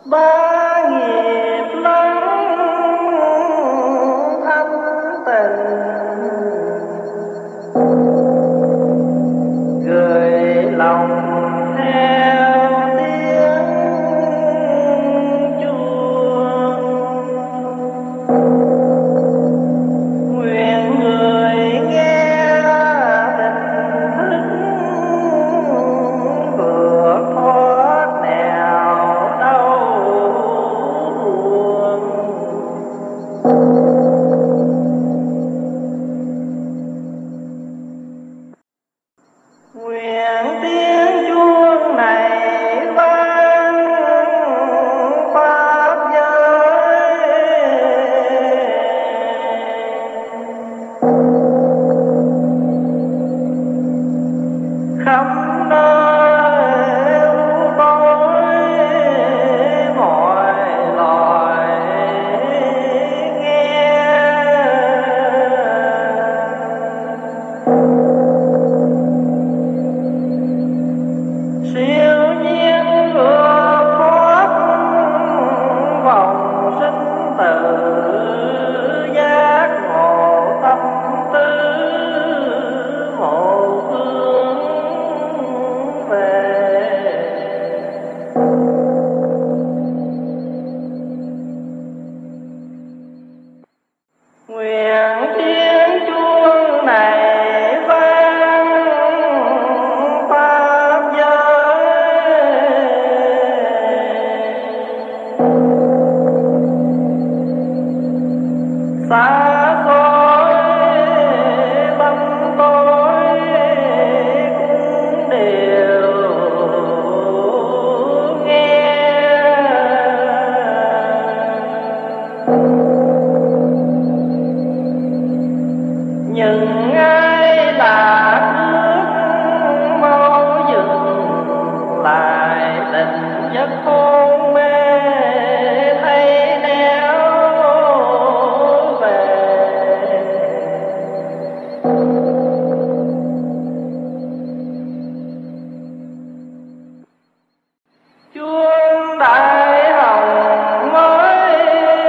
ba nghiệp lắng thanh tình, gửi lòng theo tiếng chuông. Nguyện người nghe tình thức vượt thoát nẻo đau buồn. Nguyện tiếng chuông này vang pháp giới, khắp nơi u tối mọi loài nghe. Siêu nhiên vượt thoát vòng sinh tử, giác ngộ tâm tư một hướng về. Nguyện tiếng chuông này vang pháp giới, xa xôi tâm tối cũng đều nghe. Những ai lạc bước mau dừng lại, tình giấc hôn mê thấy néo về. Chuông đại hồng mới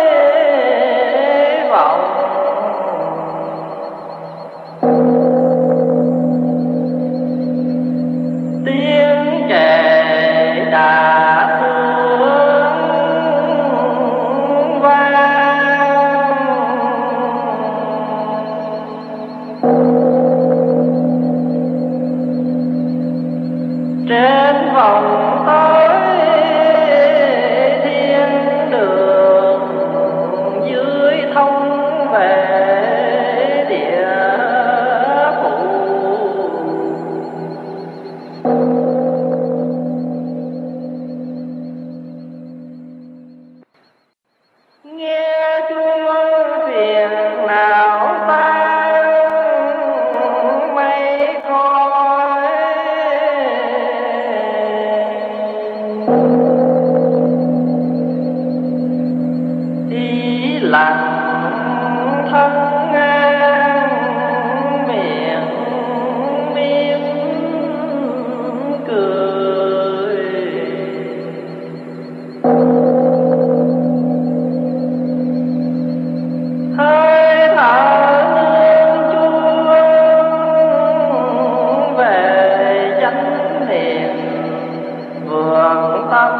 vọng, tiếng kệ đã sướng vang. Trên vòng tới thiên đường, dưới thông về địa phủ. Nghe chuông phiền não tan mây khói, ý lặng thân ngang miệng mỉm cười. Hơi thở nương chuông về chánh niệm, vườn tâm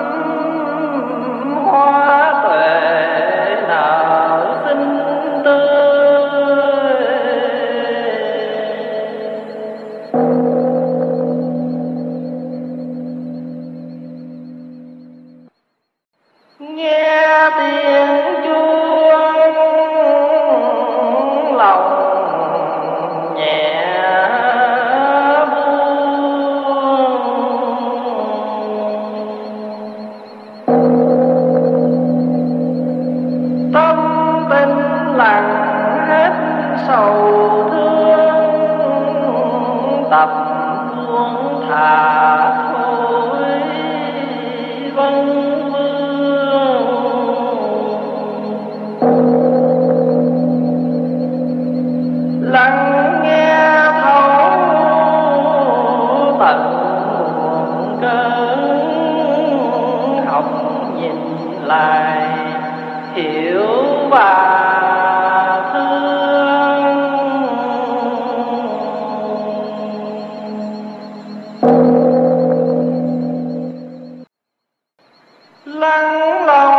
hoa tuệ nở xinh tươi. Nghe tiếng chuông lòng nhẹ buông. Tâm tình lặng hết sầu thương, tập buông thả thôi vân vương. Lắng nghe thấu tận cơn học nhìn lại hiểu và thương. Lắng lòng